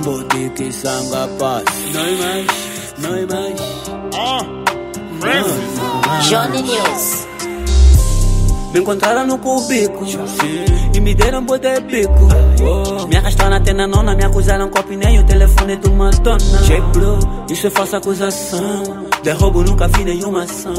boutique e sanga paz. Não é mais. Johnny News. Me encontraram no cubico e me deram bote bico. Me arrastaram até na nona, me acusaram com nem o telefone de uma dona. Bro, isso é falsa acusação. Derrubo, nunca vi nenhuma ação.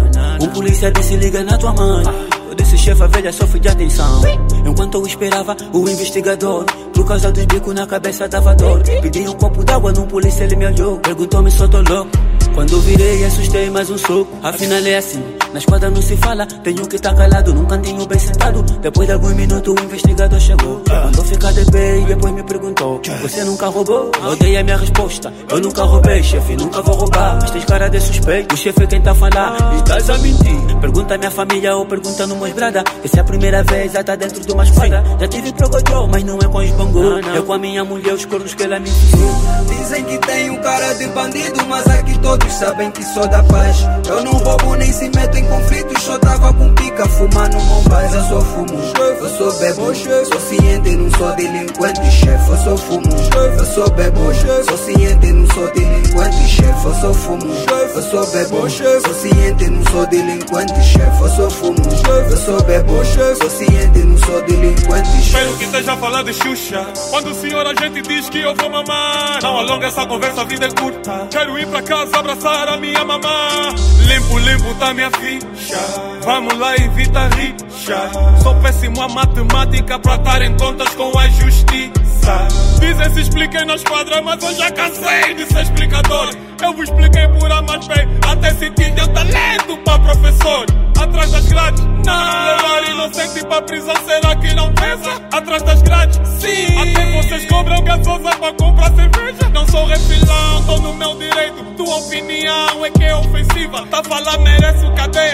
Polícia disse liga na tua mãe. Eu disse chefe, a velha sofre de atenção. Enquanto eu esperava o investigador, por causa dos bicos na cabeça dava dor. Pedi um copo d'água num polícia, ele me olhou, perguntou-me se eu tô louco. Quando virei, assustei mais um soco. Afinal é assim, na esquadra não se fala. Tenho que estar calado num cantinho bem sentado. Depois de alguns minutos o investigador chegou. Mandou ficar de pé e depois me perguntou: você nunca roubou? Eu dei a minha resposta: eu nunca roubei, chefe, nunca vou roubar. Mas tens cara de suspeito, o chefe é quem tá a falar. Estás a mentir. Pergunta a minha família ou pergunta numa esbrada. Essa é a primeira vez, já tá dentro de uma esquadra. Já tive progodô, mas não é com os bangô. É com a minha mulher, os cornos que ela me ensinou. Dizem que tem um cara de bandido, mas aqui todos sabem que sou da paz. Eu não roubo nem se meto em conflitos. Só tava com pica, fumando bombas. Eu só fumo, eu sou bebo. Sou ciente, não sou delinquente, chefe. Eu só fumo, eu sou bebo. Sou ciente, não sou delinquente, chefe. Eu só fumo, eu sou bebo. Sou ciente, não sou delinquente, chefe. Eu só fumo, eu sou bebo. Sou ciente, não sou delinquente, chefe. Espero que esteja a falar de Xuxa. Quando o senhor a gente diz que eu vou mamar, não alonga essa conversa, a vida é curta. Quero ir pra casa abraçar a minha mamã. Limpo, tá minha ficha. Vamos lá, evita rixa. Sou péssimo a matemática pra estar em contas com a justiça. Dizem se expliquem na esquadra, mas eu já cansei de ser explicador. Eu vos expliquei por A mais B, até senti teu talento pra professor. Atrás das grades, não. Levar inocente pra prisão, será que não pesa? Atrás das grades, sim. Até vocês cobram gasosa pra comprar cerveja. Não sou refilão, tô no meu direito. Tua opinião é que é ofensiva. Tá a falar, mereço cadeia.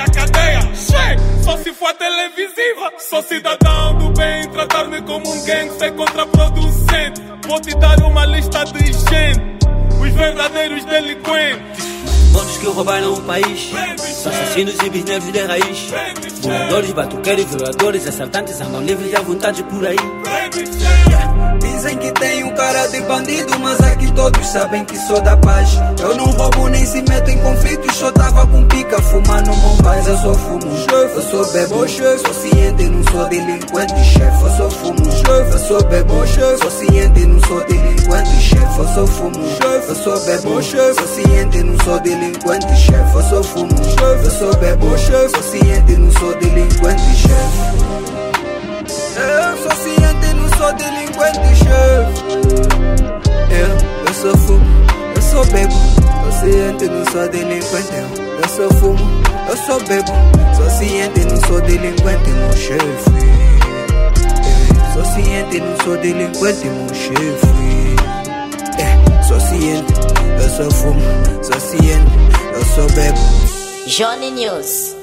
Che, só se for televisiva. Sou cidadão do bem, tratar-me como um gang, ser contraproducente. Vou te dar uma lista de gente, os verdadeiros delinquentes. Todos que roubaram o país são assassinos e bisnetos de raiz. Voadores, batuqueiros, violadores, assaltantes andam livres e à vontade por aí. Dizem que tem um cara de bandido, mas aqui todos sabem que sou da paz. Eu não roubo nem se meto em conflitos. Só tava com pica, fumando bombas. Eu só fumo, eu sou bebo. Sou ciente, não sou delinquente, chefe. Eu só fumo, eu sou bebo. Sou ciente, não sou delinquente, chefe. Eu só fumo, eu sou bebo. Sou ciente, não sou delinquente, chefe. Eu só fumo, eu sou bebo. Sou ciente, não sou delinquente, chefe. Eu sou ciente, não sou delinquente, chefe. Eu sou fumo, eu sou bebo. Sou ciente, não sou delinquente. Eu sou fumo, eu sou bebo. Sou ciente, não sou delinquente, meu chefe. Sou ciente, não sou delinquente, meu chefe. Sou ciente, eu sou fumo. Sou ciente, eu sou bebo. Johnny News.